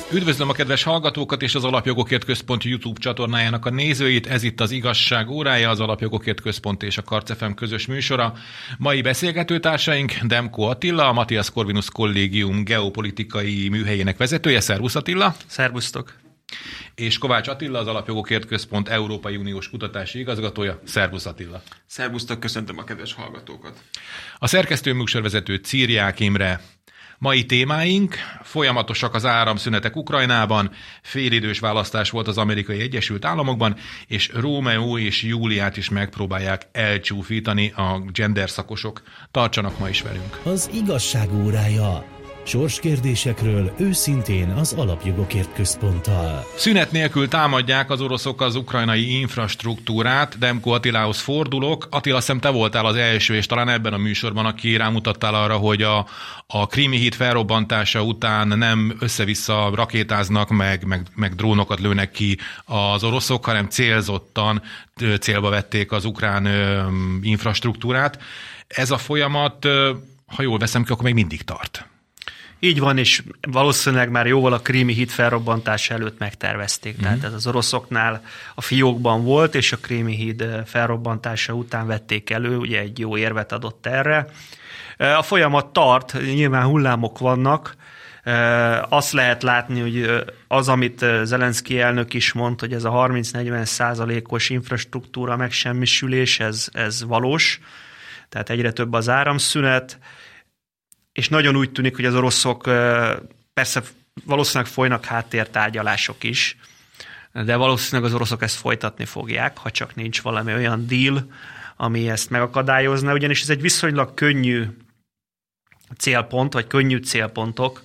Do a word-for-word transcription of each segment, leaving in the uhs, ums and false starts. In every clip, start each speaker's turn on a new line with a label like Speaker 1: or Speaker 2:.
Speaker 1: Üdvözlöm a kedves hallgatókat és az Alapjogokért Központ YouTube csatornájának a nézőit. Ez itt az Igazság órája, az Alapjogokért Központ és a Karc ef em közös műsora. Mai beszélgetőtársaink Demko Attila, a Matthias Corvinus Kollégium geopolitikai műhelyének vezetője. Szervusz Attila!
Speaker 2: Szervusztok!
Speaker 1: És Kovács Attila, az Alapjogokért Központ Európai Uniós kutatási igazgatója. Szervusz Attila!
Speaker 3: Szervusztok, köszöntöm a kedves hallgatókat!
Speaker 1: A szerkesztő műsorvezető Círiák Imre. Mai témáink: folyamatosak az áramszünetek Ukrajnában, félidős választás volt az Amerikai Egyesült Államokban, és Rómeó és Júliát is megpróbálják elcsúfítani a gender szakosok. Tartsanak ma is velünk!
Speaker 4: Az Igazság órája. Sorskérdésekről őszintén az Alapjogokért Központtal.
Speaker 1: Szünet nélkül támadják az oroszok az ukrajnai infrastruktúrát. Demko Attilához fordulok. Attila, azt hiszem, te voltál az első, és talán ebben a műsorban, aki rámutattál arra, hogy a, a Krími híd felrobbantása után nem össze-vissza rakétáznak, meg, meg, meg drónokat lőnek ki az oroszok, hanem célzottan célba vették az ukrán infrastruktúrát. Ez a folyamat, ha jól veszem ki, akkor még mindig tart.
Speaker 2: Így van, és valószínűleg már jóval a Krími híd felrobbantása előtt megtervezték. Mm. Tehát ez az oroszoknál a fiókban volt, és a Krími híd felrobbantása után vették elő, ugye egy jó érvet adott erre. A folyamat tart, nyilván hullámok vannak. Azt lehet látni, hogy az, amit Zelenszky elnök is mond, hogy ez a harminc-negyven százalékos infrastruktúra megsemmisülés, ez, ez valós. Tehát egyre több az áramszünet, és nagyon úgy tűnik, hogy az oroszok, persze valószínűleg folynak háttértárgyalások is, de valószínűleg az oroszok ezt folytatni fogják, ha csak nincs valami olyan deal, ami ezt megakadályozna, ugyanis ez egy viszonylag könnyű célpont, vagy könnyű célpontok.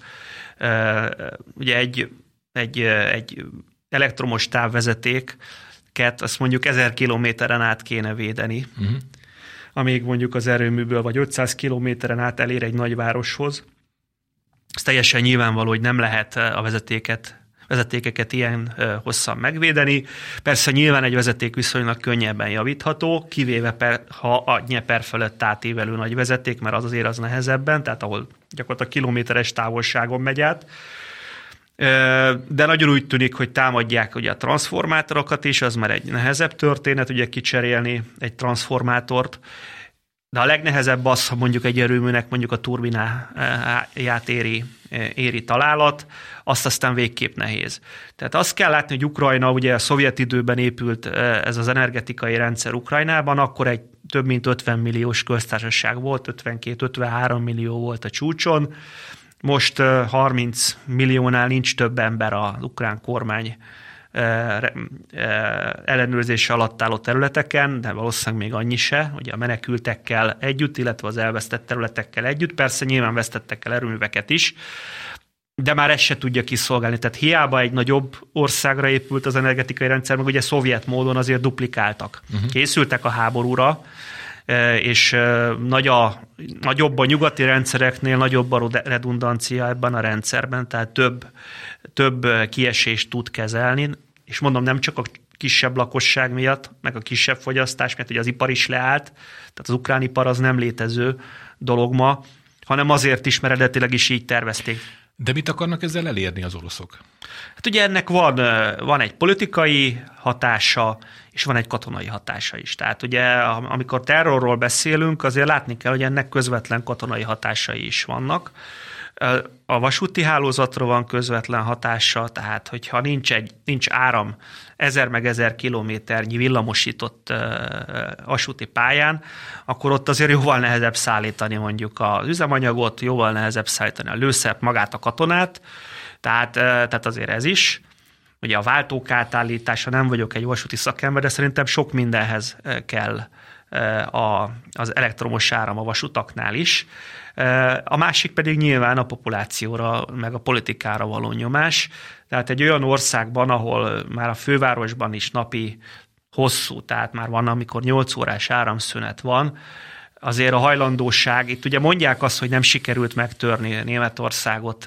Speaker 2: Ugye egy, egy, egy elektromos távvezetéket, azt mondjuk ezer kilométeren át kéne védeni, uh-huh. amíg mondjuk az erőműből vagy ötszáz kilométeren át elér egy nagyvároshoz. Ez teljesen nyilvánvaló, hogy nem lehet a vezetéket, vezetékeket ilyen hosszan megvédeni. Persze nyilván egy vezeték viszonylag könnyebben javítható, kivéve per, ha a Dnyeper fölött átívelő nagy vezeték, mert az azért az nehezebben, tehát ahol gyakorlatilag kilométeres távolságon megy át. De nagyon úgy tűnik, hogy támadják ugye a transformátorokat is, az már egy nehezebb történet, ugye kicserélni egy transformátort, de a legnehezebb az, ha mondjuk egy erőműnek mondjuk a turbináját éri, éri találat, azt aztán végképp nehéz. Tehát azt kell látni, hogy Ukrajna, ugye a szovjet időben épült ez az energetikai rendszer Ukrajnában, akkor egy több mint ötven milliós köztársaság volt, ötvenkét-ötvenhárom millió volt a csúcson. Most harminc milliónál nincs több ember az ukrán kormány ellenőrzése alatt álló területeken, de valószínűleg még annyi se, ugye a menekültekkel együtt, illetve az elvesztett területekkel együtt. Persze nyilván vesztettek el erőműveket is, de már ezt se tudja kiszolgálni. Tehát hiába egy nagyobb országra épült az energetikai rendszer, meg ugye szovjet módon azért duplikáltak. Uh-huh. Készültek a háborúra, és nagy a, nagyobb a nyugati rendszereknél, nagyobb a redundancia ebben a rendszerben, tehát több, több kiesést tud kezelni, és mondom, nem csak a kisebb lakosság miatt, meg a kisebb fogyasztás, mert ugye az ipar is leállt, tehát az ukrán ipar az nem létező dolog ma, hanem azért is, mert eredetileg is így tervezték.
Speaker 1: De mit akarnak ezzel elérni az oroszok?
Speaker 2: Hát ugye ennek van, van egy politikai hatása, és van egy katonai hatása is. Tehát ugye amikor terrorról beszélünk, azért látni kell, hogy ennek közvetlen katonai hatásai is vannak. A vasúti hálózatra van közvetlen hatása, tehát hogyha nincs, egy, nincs áram ezer meg ezer kilométernyi villamosított vasúti pályán, akkor ott azért jóval nehezebb szállítani mondjuk az üzemanyagot, jóval nehezebb szállítani a lőszert, magát a katonát, tehát, tehát azért ez is. Ugye a váltók átállítása, nem vagyok egy vasúti szakember, de szerintem sok mindenhez kell a, az elektromos áram a vasutaknál is. A másik pedig nyilván a populációra, meg a politikára való nyomás. Tehát egy olyan országban, ahol már a fővárosban is napi hosszú, tehát már van, amikor nyolc órás áramszünet van, azért a hajlandóság, itt ugye mondják azt, hogy nem sikerült megtörni Németországot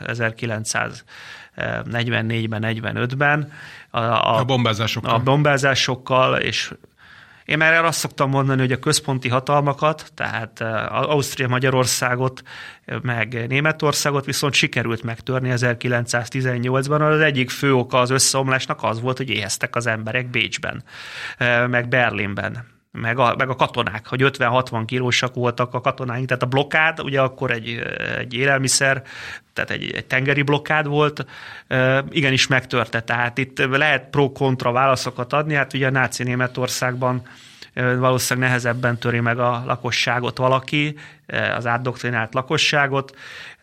Speaker 2: ezerkilencszáznegyvennégyben, negyvenötben. A, a,
Speaker 1: a bombázásokkal.
Speaker 2: A bombázásokkal, és Én már azt szoktam mondani, hogy a központi hatalmakat, tehát Ausztria, Magyarországot, meg Németországot viszont sikerült megtörni ezerkilencszáztizennyolcban. Az egyik fő oka az összeomlásnak az volt, hogy éheztek az emberek Bécsben, meg Berlinben. Meg a, meg a katonák, hogy ötven-hatvan kilósak voltak a katonáink, tehát a blokkád, ugye akkor egy, egy élelmiszer, tehát egy, egy tengeri blokkád volt, igenis megtörte, tehát itt lehet pro-kontra válaszokat adni, hát ugye a náci Németországban valószínűleg nehezebben töri meg a lakosságot valaki, az átdoktrinált lakosságot.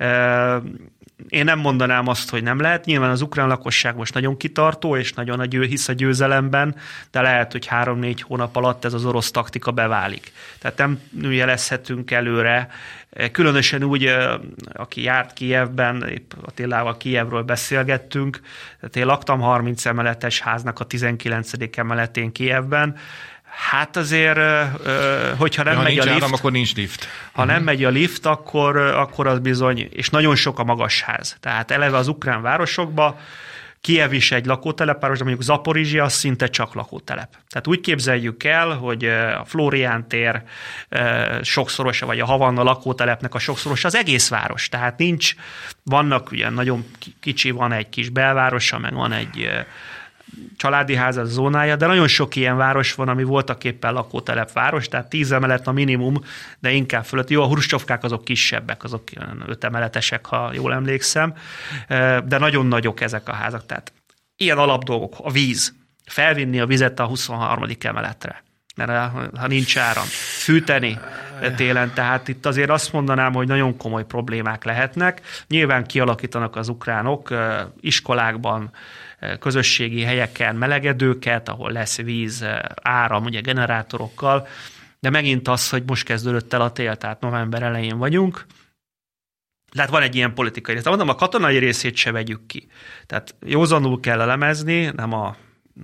Speaker 2: Én nem mondanám azt, hogy nem lehet. Nyilván az ukrán lakosság most nagyon kitartó, és nagyon a győ, hisz a győzelemben, de lehet, hogy három-négy hónap alatt ez az orosz taktika beválik. Tehát nem jelezhetünk előre. Különösen úgy, aki járt Kijevben, épp Attilával Kijevről beszélgettünk, tehát én laktam harminc emeletes háznak a tizenkilencedik emeletén Kijevben. Hát azért, hogyha nem
Speaker 1: ja,
Speaker 2: megy a lift,
Speaker 1: áram, akkor nincs lift.
Speaker 2: Ha nem megy a lift, akkor, akkor az bizony, és nagyon sok a magasház. Tehát eleve az ukrán városokba, Kijev is egy lakótelepváros, de mondjuk Zaporizsia az szinte csak lakótelep. Tehát úgy képzeljük el, hogy a Flórián tér sokszorosa, vagy a Havanna lakótelepnek a sokszorosa az egész város. Tehát nincs, vannak ugye nagyon kicsi, van egy kis belvárosa, meg van egy családi ház, az zónája, de nagyon sok ilyen város van, ami voltaképpen lakótelepváros, tehát tíz emelet a minimum, de inkább fölött. Jó, a Hruscsovkák azok kisebbek, azok öt emeletesek, ha jól emlékszem, de nagyon nagyok ezek a házak. Tehát ilyen alapdolgok, a víz, felvinni a vizet a huszonharmadik emeletre, mert ha nincs áram, fűteni télen, tehát itt azért azt mondanám, hogy nagyon komoly problémák lehetnek. Nyilván kialakítanak az ukránok iskolákban, közösségi helyeken melegedőket, ahol lesz víz, áram, ugye generátorokkal, de megint az, hogy most kezdődött el a tél, tehát november elején vagyunk. Tehát van egy ilyen politikai rész. Mondom, a katonai részét se vegyük ki. Tehát józanul kell elemezni, nem a,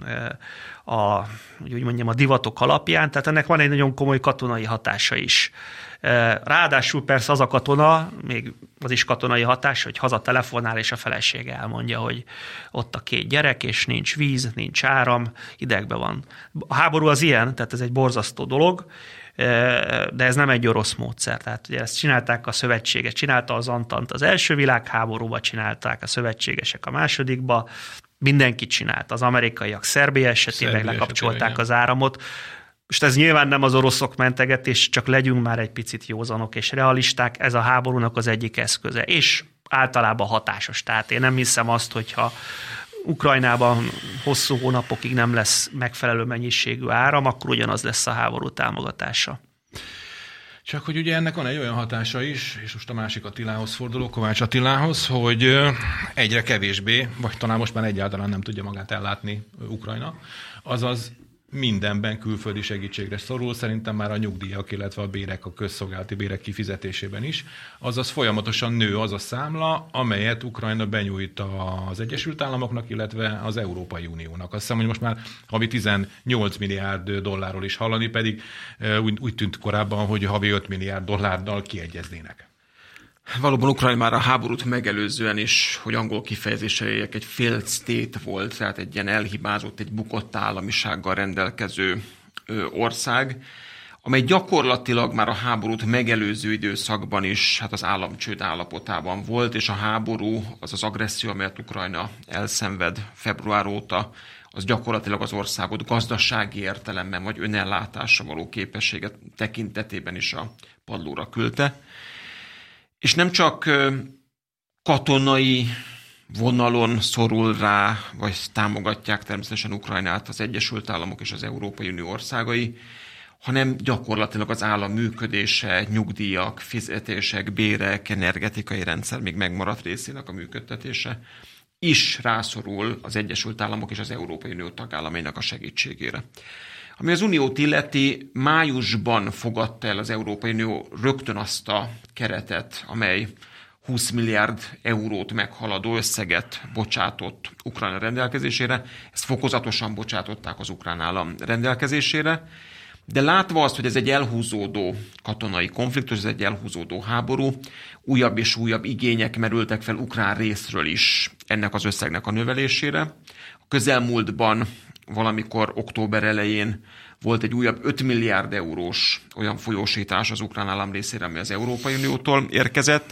Speaker 2: a, úgy mondjam, a divatok alapján, tehát ennek van egy nagyon komoly katonai hatása is. Ráadásul persze az a katona, még az is katonai hatás, hogy haza telefonál, és a felesége elmondja, hogy ott a két gyerek, és nincs víz, nincs áram, idegben van. A háború az ilyen, tehát ez egy borzasztó dolog, de ez nem egy orosz módszer. Tehát ugye ezt csinálták a szövetségesek, csinálta az Antant az első világháborúban, csinálták a szövetségesek a másodikba, mindenki csinált. Az amerikaiak Szerbia esetén meg lekapcsolták az áramot. Most ez nyilván nem az oroszok mentegetés, csak legyünk már egy picit józanok és realisták, ez a háborúnak az egyik eszköze, és általában hatásos. Tehát én nem hiszem azt, hogyha Ukrajnában hosszú hónapokig nem lesz megfelelő mennyiségű áram, akkor ugyanaz lesz a háború támogatása.
Speaker 1: Csak hogy ugye ennek van egy olyan hatása is, és most a másik Attilához fordulok, Kovács Attilához, hogy egyre kevésbé, vagy talán most már egyáltalán nem tudja magát ellátni Ukrajna, azaz mindenben külföldi segítségre szorul, szerintem már a nyugdíjak, illetve a bérek, a közszolgálati bérek kifizetésében is. Azaz folyamatosan nő az a számla, amelyet Ukrajna benyújt az Egyesült Államoknak, illetve az Európai Uniónak. Azt hiszem, hogy most már havi tizennyolc milliárd dollárról is hallani, pedig úgy, úgy tűnt korábban, hogy havi öt milliárd dollárnal kiegyeznének.
Speaker 3: Valóban Ukrajna már a háborút megelőzően is, hogy angol kifejezéssel éljek, egy failed state volt, tehát egy ilyen elhibázott, egy bukott államisággal rendelkező ország, amely gyakorlatilag már a háborút megelőző időszakban is hát az államcsőd állapotában volt, és a háború, az az agresszió, amelyet Ukrajna elszenved február óta, az gyakorlatilag az országot gazdasági értelemben vagy önellátásra való képességet tekintetében is a padlóra küldte. És nem csak katonai vonalon szorul rá, vagy támogatják természetesen Ukrajnát az Egyesült Államok és az Európai Unió országai, hanem gyakorlatilag az állam működése, nyugdíjak, fizetések, bérek, energetikai rendszer még megmaradt részének a működtetése is rászorul az Egyesült Államok és az Európai Unió tagállamainak a segítségére. Ami az Uniót illeti, májusban fogadta el az Európai Unió rögtön azt a keretet, amely húsz milliárd eurót meghaladó összeget bocsátott Ukrajna rendelkezésére. Ezt fokozatosan bocsátották az ukrán állam rendelkezésére, de látva azt, hogy ez egy elhúzódó katonai konfliktus, ez egy elhúzódó háború, újabb és újabb igények merültek fel ukrán részről is ennek az összegnek a növelésére. A közelmúltban valamikor október elején volt egy újabb öt milliárd eurós olyan folyósítás az ukrán állam részére, ami az Európai Uniótól érkezett.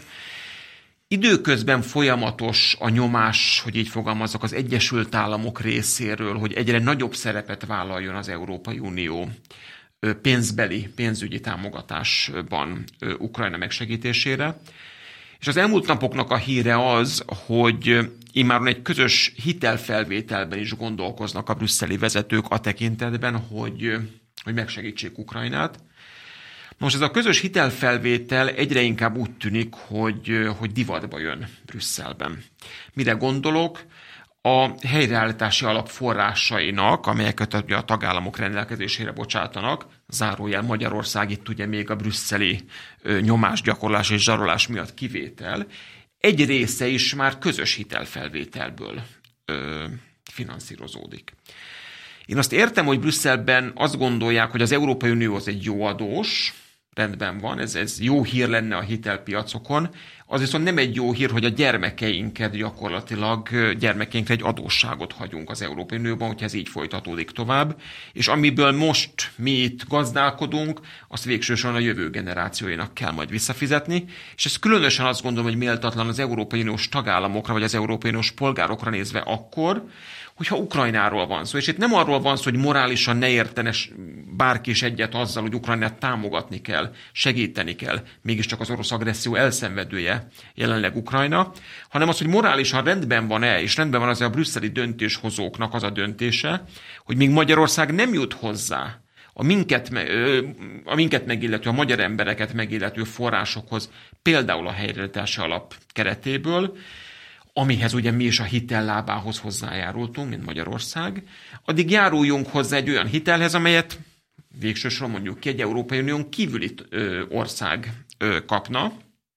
Speaker 3: Időközben folyamatos a nyomás, hogy így fogalmazzak, az Egyesült Államok részéről, hogy egyre nagyobb szerepet vállaljon az Európai Unió pénzbeli, pénzügyi támogatásban Ukrajna megsegítésére. És az elmúlt napoknak a híre az, hogy immáron egy közös hitelfelvételben is gondolkoznak a brüsszeli vezetők a tekintetben, hogy, hogy megsegítsék Ukrajnát. Most ez a közös hitelfelvétel egyre inkább úgy tűnik, hogy, hogy divatba jön Brüsszelben. Mire gondolok? A helyreállítási alap forrásainak, amelyeket a tagállamok rendelkezésére bocsátanak, zárójel Magyarország itt ugye még a brüsszeli nyomásgyakorlás és zsarolás miatt kivétel, egy része is már közös hitelfelvételből ö, finanszírozódik. Én azt értem, hogy Brüsszelben azt gondolják, hogy az Európai Unió az egy jó adós, rendben van, ez, ez jó hír lenne a hitelpiacokon, az viszont nem egy jó hír, hogy a gyermekeinket gyakorlatilag, gyermekeinkre egy adósságot hagyunk az Európai Unióban, hogyha ez így folytatódik tovább, és amiből most mi itt gazdálkodunk, azt végsősorban a jövő generációinak kell majd visszafizetni, és ez különösen azt gondolom, hogy méltatlan az Európai Uniós tagállamokra, vagy az Európai Uniós polgárokra nézve akkor, hogyha Ukrajnáról van szó. És itt nem arról van szó, hogy morálisan ne értene bárki is egyet azzal, hogy Ukrajnát támogatni kell, segíteni kell, mégiscsak az orosz agresszió elszenvedője jelenleg Ukrajna, hanem az, hogy morálisan rendben van-e, és rendben van az a brüsszeli döntéshozóknak az a döntése, hogy még Magyarország nem jut hozzá a minket, a minket megillető, a magyar embereket megillető forrásokhoz, például a helyreállítási alap keretéből, amihez ugye mi is a hitellábához hozzájárultunk, mint Magyarország, addig járuljunk hozzá egy olyan hitelhez, amelyet végsősorban mondjuk ki egy Európai Unión kívüli ország kapna,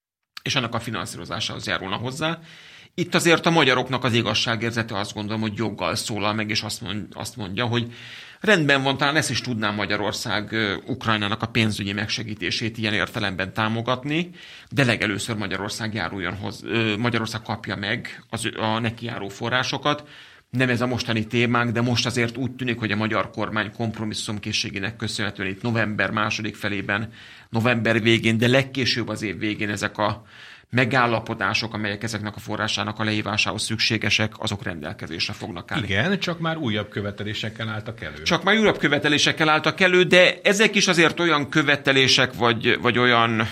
Speaker 3: és annak a finanszírozásához járulna hozzá. Itt azért a magyaroknak az igazságérzete azt gondolom, hogy joggal szólal meg, és azt mondja, hogy rendben van, talán ezt is tudná Magyarország Ukrajnának a pénzügyi megsegítését ilyen értelemben támogatni, de legelőször Magyarország járuljon hozzá, Magyarország kapja meg az, a neki járó forrásokat. Nem ez a mostani témánk, de most azért úgy tűnik, hogy a magyar kormány kompromisszumkészségének köszönhetően itt november második felében, november végén, de legkésőbb az év végén ezek a megállapodások, amelyek ezeknek a forrásának a lehívásához szükségesek, azok rendelkezésre fognak állni.
Speaker 1: Igen, csak már újabb követelésekkel álltak elő.
Speaker 3: Csak már újabb követelésekkel álltak elő, de ezek is azért olyan követelések, vagy, vagy olyan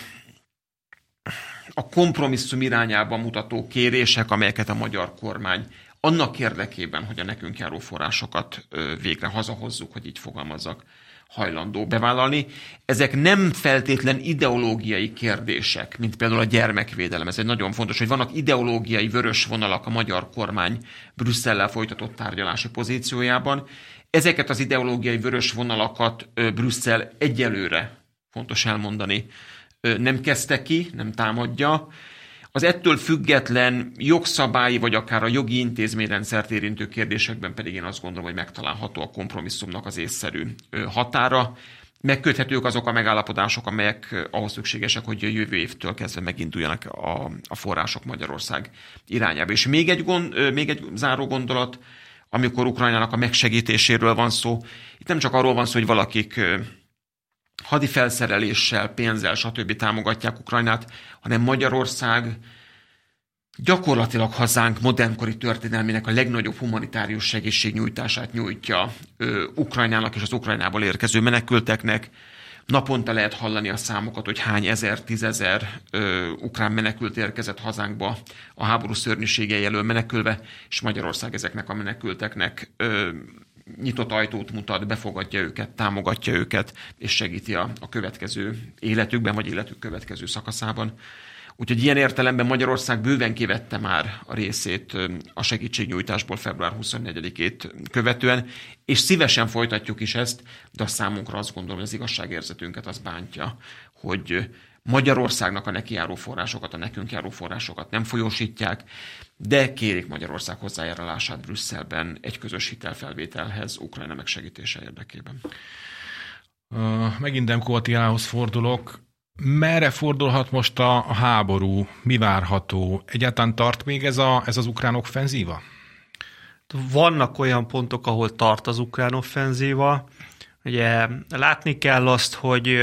Speaker 3: a kompromisszum irányába mutató kérések, amelyeket a magyar kormány annak érdekében, hogy a nekünk járó forrásokat végre hazahozzuk, hogy így fogalmazzak, hajlandó bevállalni. Ezek nem feltétlen ideológiai kérdések, mint például a gyermekvédelem. Ez egy nagyon fontos, hogy vannak ideológiai vörös vonalak a magyar kormány Brüsszellel folytatott tárgyalási pozíciójában. Ezeket az ideológiai vörös vonalakat Brüsszel egyelőre, fontos elmondani, nem kezdte ki, nem támadja. Az ettől független jogszabályi, vagy akár a jogi intézményrendszert érintő kérdésekben pedig én azt gondolom, hogy megtalálható a kompromisszumnak az észszerű határa. Megköthetők azok a megállapodások, amelyek ahhoz szükségesek, hogy a jövő évtől kezdve meginduljanak a, a források Magyarország irányába. És még egy, gond, még egy záró gondolat, amikor Ukrajnának a megsegítéséről van szó. Itt nem csak arról van szó, hogy valakik hadi felszereléssel, pénzzel, stb. Támogatják Ukrajnát, hanem Magyarország gyakorlatilag hazánk modernkori történelmének a legnagyobb humanitárius segítségnyújtását nyújtja ö, Ukrajnának és az Ukrajnából érkező menekülteknek. Naponta lehet hallani a számokat, hogy hány ezer, tízezer ö, ukrán menekült érkezett hazánkba a háború szörnyűségei elől menekülve, és Magyarország ezeknek a menekülteknek ö, nyitott ajtót mutat, befogadja őket, támogatja őket, és segíti a, a következő életükben, vagy életük következő szakaszában. Úgyhogy ilyen értelemben Magyarország bőven kivette már a részét a segítségnyújtásból február huszonnegyedikét követően, és szívesen folytatjuk is ezt, de a számunkra azt gondolom, hogy az igazságérzetünket az bántja, hogy Magyarországnak a neki járó forrásokat, a nekünk járó forrásokat nem folyósítják, de kérik Magyarország hozzájárulását Brüsszelben egy közös hitelfelvételhez Ukrajna megsegítése érdekében.
Speaker 1: Uh, megint Demko Attilához fordulok. Merre fordulhat most a, a háború? Mi várható? Egyáltalán tart még ez, a, ez az ukrán offenzíva?
Speaker 2: Vannak olyan pontok, ahol tart az ukrán offenzíva. Ugye látni kell azt, hogy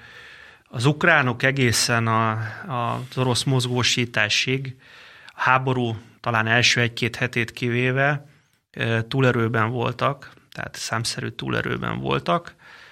Speaker 2: az ukránok egészen a, a, az orosz mozgósításig, a háború talán első egy-két hetét kivéve túlerőben voltak, tehát számszerű túlerőben voltak.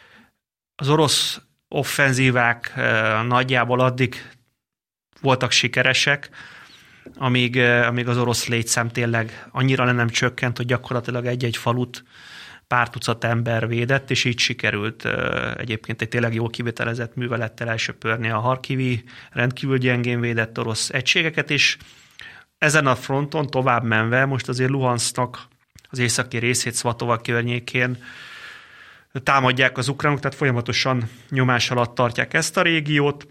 Speaker 2: Az orosz offenzívák nagyjából addig voltak sikeresek, amíg, amíg az orosz létszám tényleg annyira le nem csökkent, hogy gyakorlatilag egy-egy falut pár tucat ember védett, és így sikerült egyébként egy tényleg jól kivitelezett művelettel elsöpörni a harkivi rendkívül gyengén védett orosz egységeket, és ezen a fronton tovább menve most azért Luhansznak az északi részét, Szvatova környékén támadják az ukránok, tehát folyamatosan nyomás alatt tartják ezt a régiót.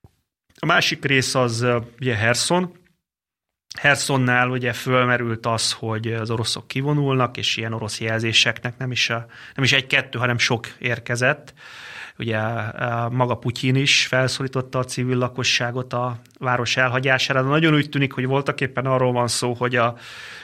Speaker 2: A másik rész az ugye Herson. Hersonnál ugye fölmerült az, hogy az oroszok kivonulnak, és ilyen orosz jelzéseknek nem is, a, nem is egy-kettő, hanem sok érkezett. Ugye maga Putyin is felszólította a civil lakosságot a város elhagyására, de nagyon úgy tűnik, hogy voltak éppen arról van szó, hogy a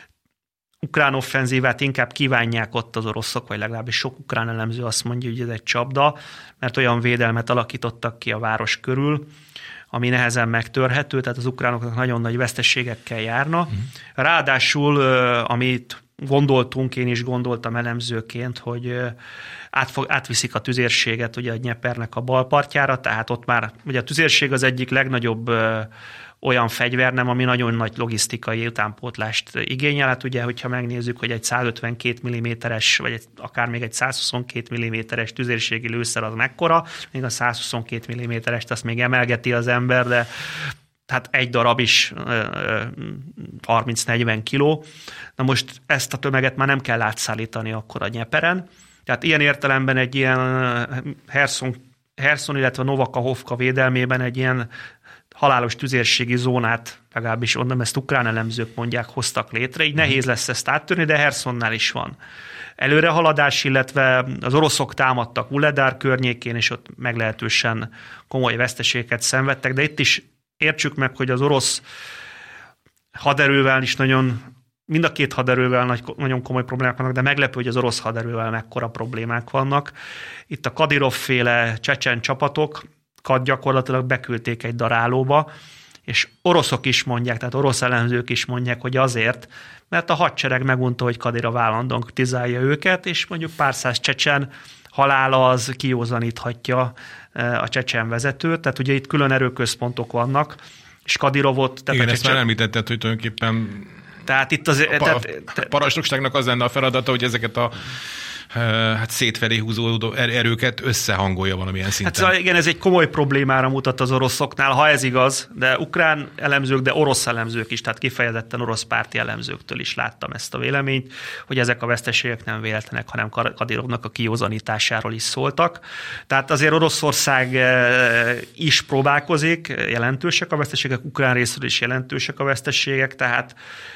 Speaker 2: ukrán offenzívát inkább kívánják ott az oroszok, vagy legalábbis sok ukrán elemző azt mondja, hogy ez egy csapda, mert olyan védelmet alakítottak ki a város körül, ami nehezen megtörhető, tehát az ukránoknak nagyon nagy veszteségekkel járna. Uh-huh. Ráadásul, amit gondoltunk, én is gondoltam elemzőként, hogy átfog, átviszik a tüzérséget ugye a Dnyepernek a bal partjára, tehát ott már ugye a tüzérség az egyik legnagyobb olyan fegyvernem, ami nagyon nagy logisztikai utánpótlást igényel. Hát ugye, hogyha megnézzük, hogy egy százötvenkét milliméteres, vagy egy, akár még egy százhuszonkét milliméteres tüzérségi lőszer az mekkora, még a százhuszonkét milliméterest azt még emelgeti az ember, de hát egy darab is harminc-negyven kiló. Na most ezt a tömeget már nem kell átszállítani akkor a Dnyeperen. Tehát ilyen értelemben egy ilyen Herson, Herson illetve Novakahovka védelmében egy ilyen halálos tüzérségi zónát, legalábbis onnan ezt ukrán elemzők mondják, hoztak létre, így nehéz lesz ezt áttörni, de Hersonnál is van előrehaladás, illetve az oroszok támadtak Vuhledar környékén, és ott meglehetősen komoly veszteségeket szenvedtek, de itt is értsük meg, hogy az orosz haderővel is nagyon, mind a két haderővel nagy, nagyon komoly problémák vannak, de meglepő, hogy az orosz haderővel mekkora problémák vannak. Itt a Kadirov-féle csecsen csapatok gyakorlatilag beküldték egy darálóba, és oroszok is mondják, tehát orosz elemzők is mondják, hogy azért, mert a hadsereg megunta, hogy Kadirov állandóan kritizálja őket, és mondjuk pár száz csecsen halála az kiózaníthatja a csecsen vezetőt, tehát ugye itt külön erőközpontok vannak, és Kadirovot...
Speaker 1: Igen, ezt csecsen... már említetted, hogy tulajdonképpen
Speaker 2: tehát itt az,
Speaker 1: a,
Speaker 2: tehát,
Speaker 1: a parancsnokságnak az lenne a feladata, hogy ezeket a hát szétfelé húzódó erőket összehangolja valamilyen szinten.
Speaker 2: Hát szóval igen, ez egy komoly problémára mutat az oroszoknál, ha ez igaz, de ukrán elemzők, de orosz elemzők is, tehát kifejezetten orosz párti elemzőktől is láttam ezt a véleményt, hogy ezek a veszteségek nem véletlenek, hanem Kadirovnak a kiózanításáról is szóltak. Tehát azért Oroszország is próbálkozik, jelentősek a veszteségek, ukrán részről is jelentősek a veszteségek, tehát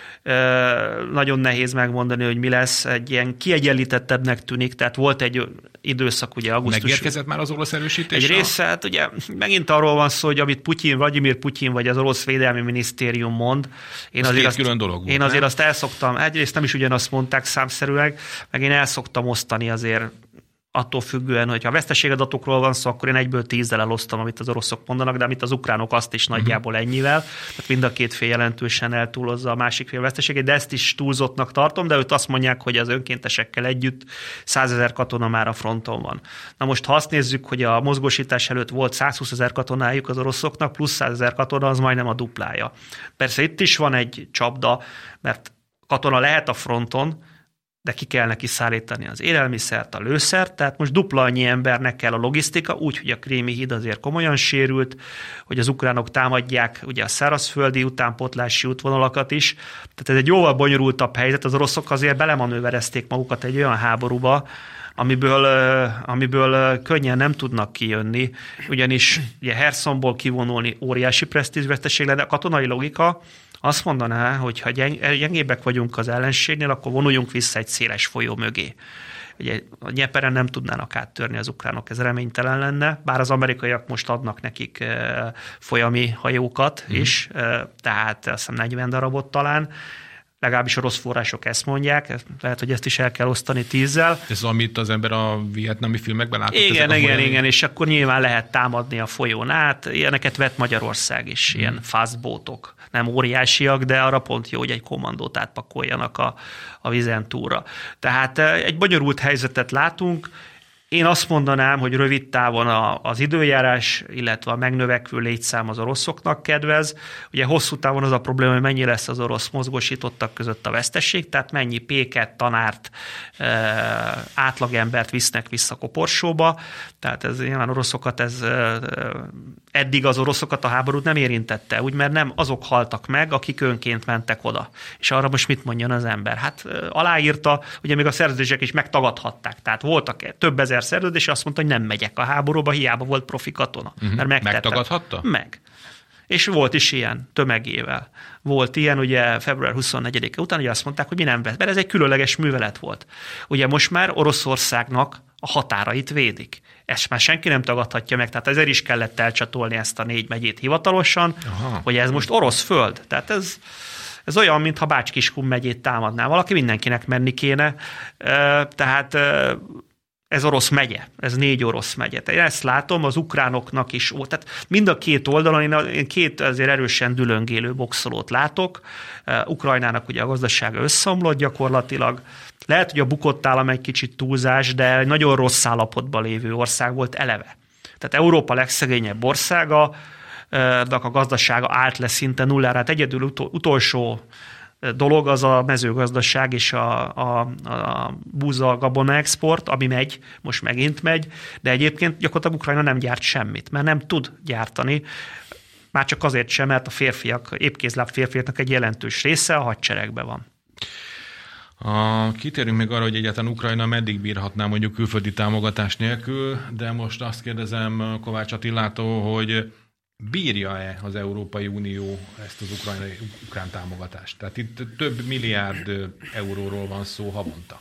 Speaker 2: nagyon nehéz megmondani, hogy mi lesz, egy ilyen kiegyenlítettebbnek tűnik, tehát volt egy időszak, ugye augusztus...
Speaker 1: Megérkezett már az orosz erősítés?
Speaker 2: Egy része, hát ugye megint arról van szó, hogy amit Putyin, Vladimir Putyin vagy az orosz védelmi minisztérium mond, én azért, azt,
Speaker 1: külön dolog volt,
Speaker 2: én azért
Speaker 1: nem?
Speaker 2: azt elszoktam, egyrészt nem is ugyanazt mondták számszerűleg, meg én elszoktam osztani azért attól függően, hogy ha veszteségadatokról van szó, akkor én egyből tízzel elosztom, amit az oroszok mondanak, de amit az ukránok azt is nagyjából ennyivel. Tehát mind a két fél jelentősen eltúlozza a másik fél veszteségét, de ezt is túlzottnak tartom, de őt azt mondják, hogy az önkéntesekkel együtt százezer katona már a fronton van. Na most, ha azt nézzük, hogy a mozgósítás előtt volt százhúszezer katonájuk az oroszoknak, plusz százezer katona, az majdnem a duplája. Persze itt is van egy csapda, mert katona lehet a fronton, de ki kell neki szállítani az élelmiszert, a lőszert, tehát most dupla annyi embernek kell a logisztika, úgy, hogy a krími híd azért komolyan sérült, hogy az ukránok támadják ugye a szárazföldi utánpótlási útvonalakat is. Tehát ez egy jóval bonyolultabb helyzet, az oroszok azért belemanőverezték magukat egy olyan háborúba, amiből, amiből könnyen nem tudnak kijönni, ugyanis ugye Hersonból kivonulni óriási presztízsveszteség lenne, a katonai logika azt mondaná, hogy ha gyengébbek vagyunk az ellenségnél, akkor vonuljunk vissza egy széles folyó mögé. Ugye a Dnyeperen nem tudnának áttörni az ukránok, ez reménytelen lenne, bár az amerikaiak most adnak nekik folyami hajókat mm. is, tehát azt hiszem negyven darabot talán. Legalábbis orosz források ezt mondják, lehet, hogy ezt is el kell osztani tízzel.
Speaker 1: Ez amit az ember a vietnami filmekben látott?
Speaker 2: Igen, igen, igen, és akkor nyilván lehet támadni a folyón át. Ilyeneket vett Magyarország is, hmm. ilyen fastboatok. Nem óriásiak, de arra pont jó, hogy egy kommandót átpakoljanak a, a vizen túlra. Tehát egy bonyolult helyzetet látunk. Én azt mondanám, hogy rövid távon az időjárás, illetve a megnövekvő létszám az oroszoknak kedvez. Ugye hosszú távon az a probléma, hogy mennyi lesz az orosz mozgósítottak között a vesztesség, tehát mennyi péket, tanárt, átlagembert visznek vissza koporsóba. Tehát ez nyilván oroszokat, ez eddig az oroszokat a háborút nem érintette, úgy, mert nem azok haltak meg, akik önként mentek oda. És arra most mit mondjon az ember? Hát aláírta, ugye még a szerződések is megtagadhatták. Tehát voltak több ezer szerződés, azt mondta, hogy nem megyek a háborúba, hiába volt profi katona.
Speaker 1: Uh-huh.
Speaker 2: Mert
Speaker 1: megtagadhatta?
Speaker 2: Meg. És volt is ilyen tömegével. Volt ilyen, ugye február huszonnegyedike után, ugye azt mondták, hogy mi nem vett, mert ez egy különleges művelet volt. Ugye most már Oroszországnak a határait védik. Ezt már senki nem tagadhatja meg, tehát ezért is kellett elcsatolni ezt a négy megyét hivatalosan, aha, hogy ez most orosz föld. Tehát ez, ez olyan, mintha Bács-Kiskun megyét támadná valaki, mindenkinek menni kéne. Tehát ez orosz megye, ez négy orosz megye. Én ezt látom, az ukránoknak is, tehát mind a két oldalon én két azért erősen dülöngélő boxolót látok. Ukrajnának ugye a gazdasága összeomlott gyakorlatilag. Lehet, hogy a bukott állam egy kicsit túlzás, de nagyon rossz állapotban lévő ország volt eleve. Tehát Európa legszegényebb országa, a gazdasága állt le szinte nullára. Hát egyedül utol, utolsó dolog az a mezőgazdaság és a, a, a búza gabona export, ami megy, most megint megy, de egyébként gyakorlatilag Ukrajna nem gyárt semmit, mert nem tud gyártani, már csak azért sem, mert a férfiak, épkézláb férfiaknak egy jelentős része a hadseregben van.
Speaker 1: A, kitérünk még arra, hogy egyáltalán Ukrajna meddig bírhatná mondjuk külföldi támogatás nélkül, de most azt kérdezem Kovács Attilától, hogy bírja-e az Európai Unió ezt az ukrajnai, ukrán támogatást? Tehát itt több milliárd euróról van szó havonta.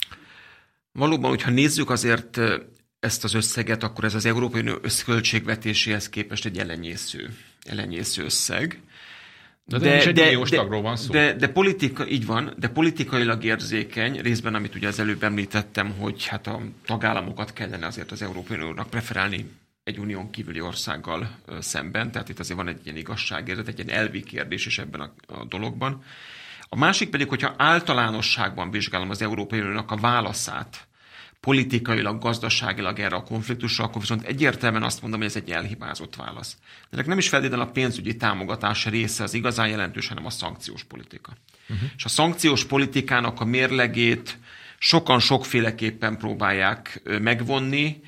Speaker 3: Valóban, hogyha nézzük azért ezt az összeget, akkor ez az Európai Unió összköltségvetéséhez képest egy elenyésző, elenyésző összeg.
Speaker 1: De, de, de, de, egy de, van szó.
Speaker 3: De, de politika, így van, de politikailag érzékeny, részben, amit ugye az előbb említettem, hogy hát a tagállamokat kellene azért az Európai Uniónak preferálni egy unión kívüli országgal szemben, tehát itt azért van egy ilyen igazságérzet, egy ilyen elvi kérdés is ebben a, a dologban. A másik pedig, hogyha általánosságban vizsgálom az Európai Uniónak a válaszát politikailag, gazdaságilag erre a konfliktusra, akkor viszont egyértelműen azt mondom, hogy ez egy elhibázott válasz. De ennek nem is feltétlenül a pénzügyi támogatás része az igazán jelentős, hanem a szankciós politika. Uh-huh. És a szankciós politikának a mérlegét sokan sokféleképpen próbálják megvonni.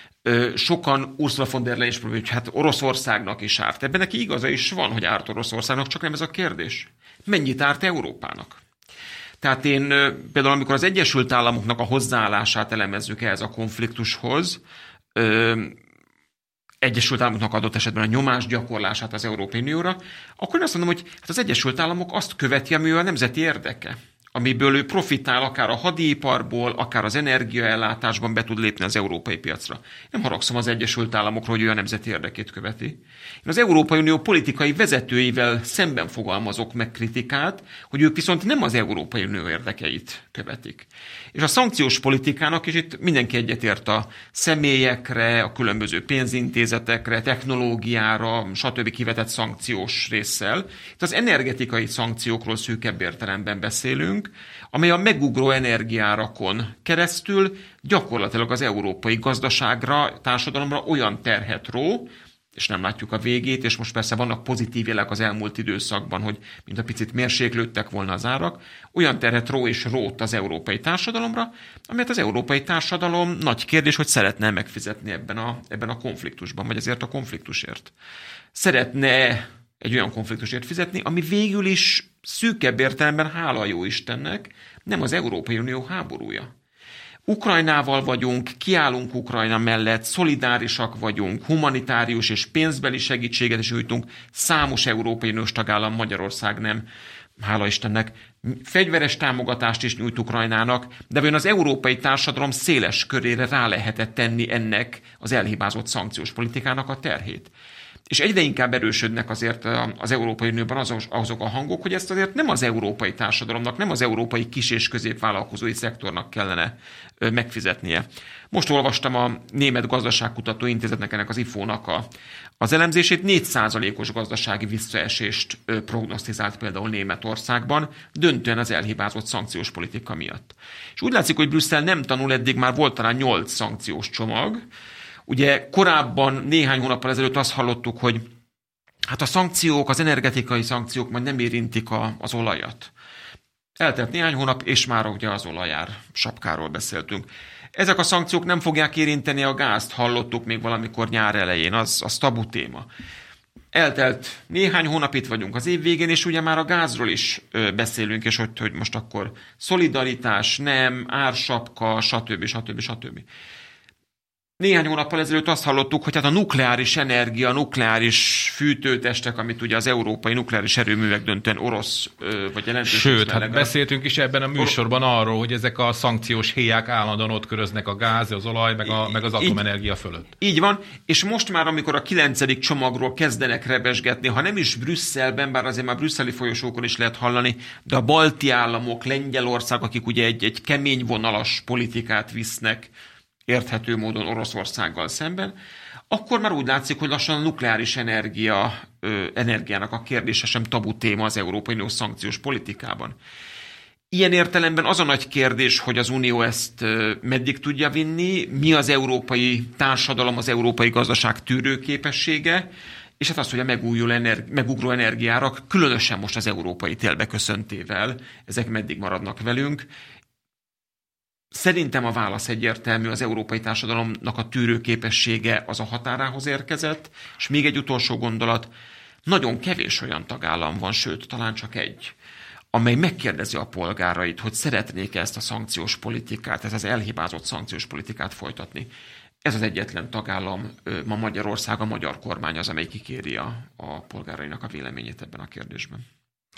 Speaker 3: Sokan Ursula von der Leyen is próbálja, hogy hát Oroszországnak is árt. Ebben neki igaza is van, hogy árt Oroszországnak, csak nem ez a kérdés. Mennyit árt Európának? Tehát én például, amikor az Egyesült Államoknak a hozzáállását elemezzük ehhez a konfliktushoz, ö, Egyesült Államoknak adott esetben a nyomás gyakorlását az Európai Unióra, akkor én azt mondom, hogy hát az Egyesült Államok azt követi, ami a nemzeti érdeke, amiből ő profitál akár a hadiiparból, akár az energiaellátásban be tud lépni az európai piacra. Nem haragszom az Egyesült Államokról, hogy ő a nemzeti érdekét követi. Én az Európai Unió politikai vezetőivel szemben fogalmazok meg kritikát, hogy ők viszont nem az Európai Unió érdekeit követik. És a szankciós politikának is itt mindenki egyetért a személyekre, a különböző pénzintézetekre, technológiára, stb. Kivetett szankciós résszel. Itt az energetikai szankciókról szűkebb értelemben beszélünk, amely a megugró energiárakon keresztül gyakorlatilag az európai gazdaságra, társadalomra olyan terhet ró, és nem látjuk a végét, és most persze vannak pozitív jelek az elmúlt időszakban, hogy mint a picit mérséklődtek volna az árak, olyan terhet ró és rót az európai társadalomra, amelyet az európai társadalom nagy kérdés, hogy szeretne megfizetni ebben a, ebben a konfliktusban, vagy ezért a konfliktusért. Szeretne egy olyan konfliktusért fizetni, ami végül is szűkebb értelemben, hála jó Istennek, nem az Európai Unió háborúja. Ukrajnával vagyunk, kiállunk Ukrajna mellett, szolidárisak vagyunk, humanitárius és pénzbeli segítséget is nyújtunk, számos Európai Uniós tagállam, Magyarország nem, hála Istennek, fegyveres támogatást is nyújt Ukrajnának, de vajon az európai társadalom széles körére rá lehetett tenni ennek az elhibázott szankciós politikának a terhét. És egyre inkább erősödnek azért az Európai Unióban azok, azok a hangok, hogy ezt azért nem az európai társadalomnak, nem az európai kis- és középvállalkozói szektornak kellene megfizetnie. Most olvastam a Német Gazdaságkutató Intézetnek, ennek az ifónak a, az elemzését, négy százalékos gazdasági visszaesést prognosztizált például Németországban, döntően az elhibázott szankciós politika miatt. És úgy látszik, hogy Brüsszel nem tanul, eddig már volt talán nyolc szankciós csomag. Ugye korábban, néhány hónappal ezelőtt azt hallottuk, hogy hát a szankciók, az energetikai szankciók majd nem érintik a, az olajat. Eltelt néhány hónap, és már ugye az olajár sapkáról beszéltünk. Ezek a szankciók nem fogják érinteni a gázt, hallottuk még valamikor nyár elején, az, az tabu téma. Eltelt néhány hónap, itt vagyunk az év végén, és ugye már a gázról is ö, beszélünk, és hogy, hogy most akkor szolidaritás, nem, ársapka, stb. stb. stb. Néhány hónappal ezelőtt azt hallottuk, hogy hát a nukleáris energia, nukleáris fűtőtestek, amit ugye az európai nukleáris erőművek döntően orosz vagy jelentős.
Speaker 1: Sőt, hát beszéltünk is ebben a műsorban arról, hogy ezek a szankciós héják állandóan ott köröznek a gáz, az olaj, meg, a, meg az atomenergia így, fölött.
Speaker 3: Így van, és most már, amikor a kilencedik csomagról kezdenek rebesgetni, ha nem is Brüsszelben, bár azért már brüsszeli folyosókon is lehet hallani, de a balti államok, Lengyelország, akik ugye egy, egy kemény vonalas politikát visznek, érthető módon Oroszországgal szemben, akkor már úgy látszik, hogy lassan a nukleáris energia, ö, energiának a kérdése sem tabu téma az Európai Unió szankciós politikában. Ilyen értelemben az a nagy kérdés, hogy az Unió ezt ö, meddig tudja vinni, mi az európai társadalom, az európai gazdaság tűrőképessége, és hát az, hogy a megújuló energi- megugró energiárak, különösen most az európai tél beköszöntével, ezek meddig maradnak velünk. Szerintem a válasz egyértelmű, az európai társadalomnak a tűrőképessége az a határához érkezett, és még egy utolsó gondolat, nagyon kevés olyan tagállam van, sőt, talán csak egy, amely megkérdezi a polgárait, hogy szeretnék-e ezt a szankciós politikát, ez az elhibázott szankciós politikát folytatni. Ez az egyetlen tagállam, ma Magyarország, a magyar kormány az, amely kikéri a, a polgárainak a véleményét ebben a kérdésben.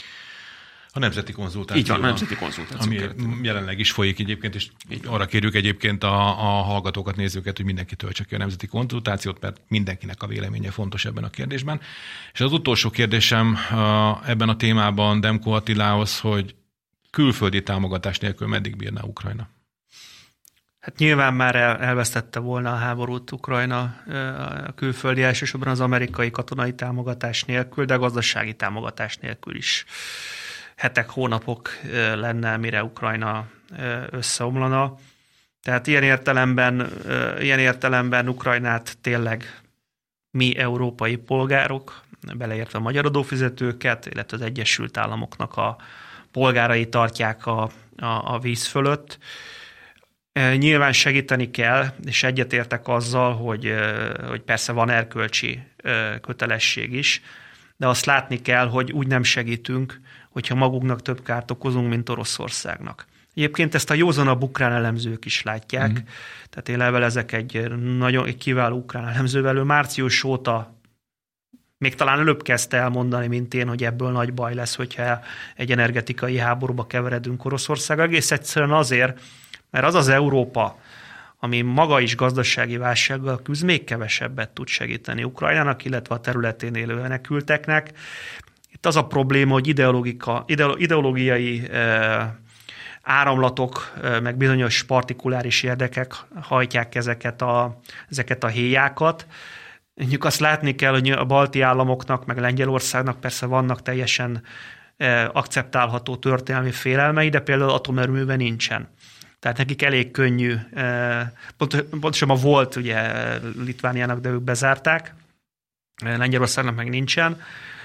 Speaker 1: A nemzeti konzultáció.
Speaker 3: Így van, a nemzeti konzultáció.
Speaker 1: Ami keretében jelenleg is folyik egyébként, és arra kérjük egyébként a, a hallgatókat, nézőket, hogy mindenki töltse ki a nemzeti konzultációt, mert mindenkinek a véleménye fontos ebben a kérdésben. És az utolsó kérdésem ebben a témában Demko Attilához, hogy külföldi támogatás nélkül meddig bírná Ukrajna?
Speaker 2: Hát nyilván már el, elvesztette volna a háborút Ukrajna a külföldi, elsősorban az amerikai katonai támogatás nélkül, de gazdasági támogatás nélkül is. Hetek, hónapok lenne, mire Ukrajna összeomlana. Tehát ilyen értelemben, ilyen értelemben Ukrajnát tényleg mi európai polgárok, beleértve a magyar adófizetőket, illetve az Egyesült Államoknak a polgárai tartják a, a, a víz fölött. Nyilván segíteni kell, és egyetértek azzal, hogy, hogy persze van erkölcsi kötelesség is, de azt látni kell, hogy úgy nem segítünk, hogyha magunknak több kárt okozunk, mint Oroszországnak. Egyébként ezt a józanabb ukrán elemzők is látják, mm-hmm. tehát én levelezek egy nagyon egy kiváló ukrán elemzővel, ő március óta még talán előbb kezdte elmondani, mint én, hogy ebből nagy baj lesz, hogyha egy energetikai háborúba keveredünk Oroszország. Egész egyszerűen azért, mert az az Európa, ami maga is gazdasági válsággal küzd, még kevesebbet tud segíteni Ukrajnának, illetve a területén élő menekülteknek. Itt az a probléma, hogy ideológiai eh, áramlatok, eh, meg bizonyos partikuláris érdekek hajtják ezeket a, ezeket a héjákat. Mondjuk azt látni kell, hogy a balti államoknak, meg Lengyelországnak persze vannak teljesen eh, akceptálható történelmi félelmei, de például atomerőműve nincsen. Tehát nekik elég könnyű, pontosabban volt ugye Litvániának, de ők bezárták, Lengyelországnak meg nincsen.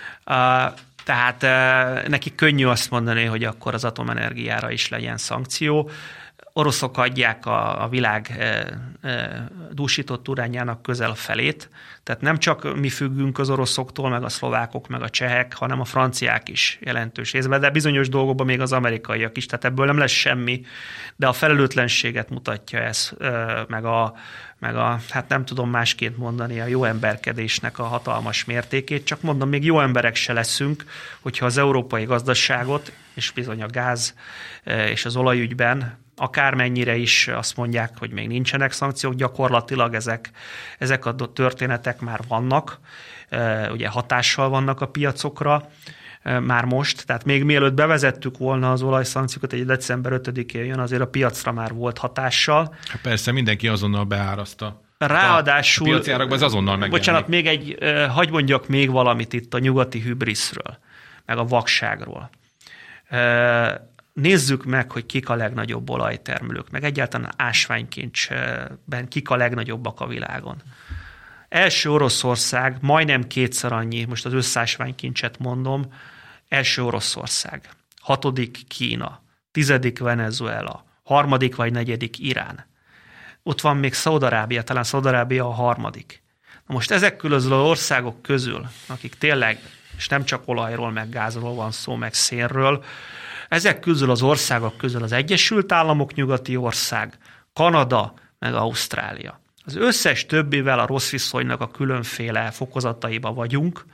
Speaker 2: Tehát nekik könnyű azt mondani, hogy akkor az atomenergiára is legyen szankció. Oroszok adják a, a világ e, e, dúsított uránjának közel a felét, tehát nem csak mi függünk az oroszoktól, meg a szlovákok, meg a csehek, hanem a franciák is jelentős részben, de bizonyos dolgokban még az amerikaiak is, tehát ebből nem lesz semmi, de a felelőtlenséget mutatja ez, e, meg a, meg a, hát nem tudom másként mondani, a jó emberkedésnek a hatalmas mértékét, csak mondom, még jó emberek se leszünk, hogyha az európai gazdaságot, és bizony a gáz és az olajügyben akármennyire is azt mondják, hogy még nincsenek szankciók, gyakorlatilag ezek, ezek a történetek már vannak, ugye hatással vannak a piacokra már most, tehát még mielőtt bevezettük volna az olajszankciókat, egy december ötödikén jön, azért a piacra már volt hatással.
Speaker 1: Persze, mindenki azonnal beáraszta.
Speaker 2: Ráadásul...
Speaker 1: A piaci árakban ez azonnal megjelenik.
Speaker 2: Bocsánat, még egy, hagy mondjak még valamit itt a nyugati hübriszről, meg a vakságról. Nézzük meg, hogy kik a legnagyobb olajtermelők, meg egyáltalán ásványkincsben kik a legnagyobbak a világon. Első Oroszország, majdnem kétszer annyi, most az összásványkincset mondom, első Oroszország, hatodik Kína, tizedik Venezuela, harmadik vagy negyedik Irán. Ott van még Szaúd-Arábia, talán Szaúd-Arábia a harmadik. Na most ezek közül az országok közül, akik tényleg, és nem csak olajról, meg gázról van szó, meg szénről, ezek közül az országok közül az Egyesült Államok nyugati ország, Kanada, meg Ausztrália. Az összes többivel a rossz viszonynak a különféle fokozataiba vagyunk.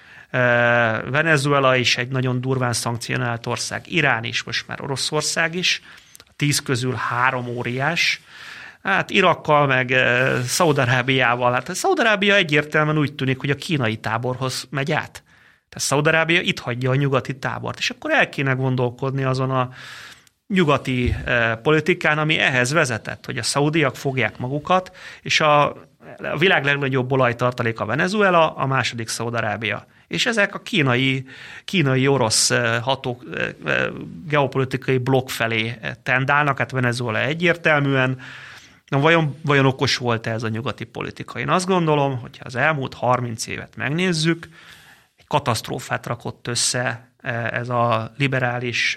Speaker 2: Venezuela is egy nagyon durván szankcionált ország, Irán is, most már Oroszország is, a tíz közül három óriás. Hát Irakkal, meg Szaúd-Arábiával, hát Szaúd-Arábia egyértelműen úgy tűnik, hogy a kínai táborhoz megy át. Tehát Szaúd-Arábia itt hagyja a nyugati tábort, és akkor el kéne gondolkodni azon a nyugati politikán, ami ehhez vezetett, hogy a szaudiak fogják magukat, és a, a világ legnagyobb olajtartalék a Venezuela, a második Szaúd-Arábia. És ezek a kínai, kínai-orosz hatók geopolitikai blokk felé tendálnak, hát Venezuela egyértelműen. Na, vajon, vajon okos volt ez a nyugati politika? Én azt gondolom, hogyha az elmúlt harminc évet megnézzük, egy katasztrófát rakott össze ez a liberális,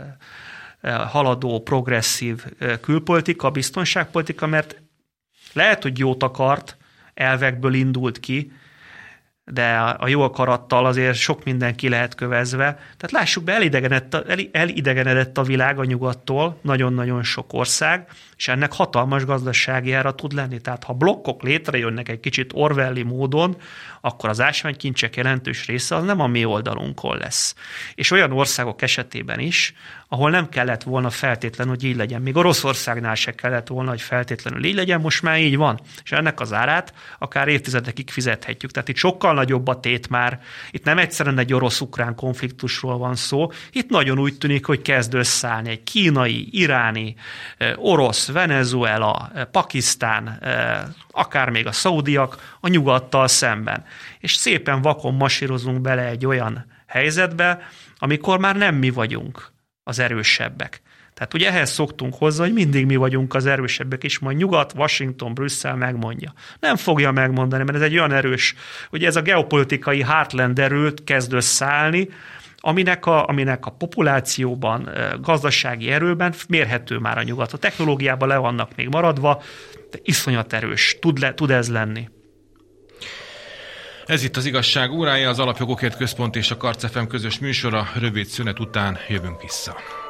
Speaker 2: haladó, progresszív külpolitika, biztonságpolitika, mert lehet, hogy jót akart, elvekből indult ki, de a jó akarattal azért sok minden ki lehet kövezve. Tehát lássuk be, elidegenedett a, elidegenedett a világ a nyugattól, nagyon-nagyon sok ország, és ennek hatalmas gazdasági ára tud lenni. Tehát ha blokkok létrejönnek egy kicsit orwelli módon, akkor az ásványkincsek jelentős része az nem a mi oldalunkon lesz. És olyan országok esetében is, ahol nem kellett volna feltétlenül, hogy így legyen. Még Oroszországnál se kellett volna, hogy feltétlenül így legyen, most már így van. És ennek az árát akár évtizedekig fizethetjük. Tehát itt sokkal nagyobb a tét már. Itt nem egyszerűen egy orosz-ukrán konfliktusról van szó. Itt nagyon úgy tűnik, hogy kezd összeállni egy kínai, iráni, orosz, Venezuela, Pakisztán, akár még a szaudiak a nyugattal szemben. És szépen vakon masírozunk bele egy olyan helyzetbe, amikor már nem mi vagyunk az erősebbek. Tehát ugye ehhez szoktunk hozzá, hogy mindig mi vagyunk az erősebbek, és majd Nyugat, Washington, Brüsszel megmondja. Nem fogja megmondani, mert ez egy olyan erős, hogy ez a geopolitikai heartland erőt kezd összeállni, aminek a, aminek a populációban, gazdasági erőben mérhető már a Nyugat. A technológiában le vannak még maradva, de iszonyat erős. Tud, le, tud ez lenni.
Speaker 1: Ez itt az Igazság órája, az Alapjogokért Központ és a Karc ef em közös műsora. Rövid szünet után jövünk vissza.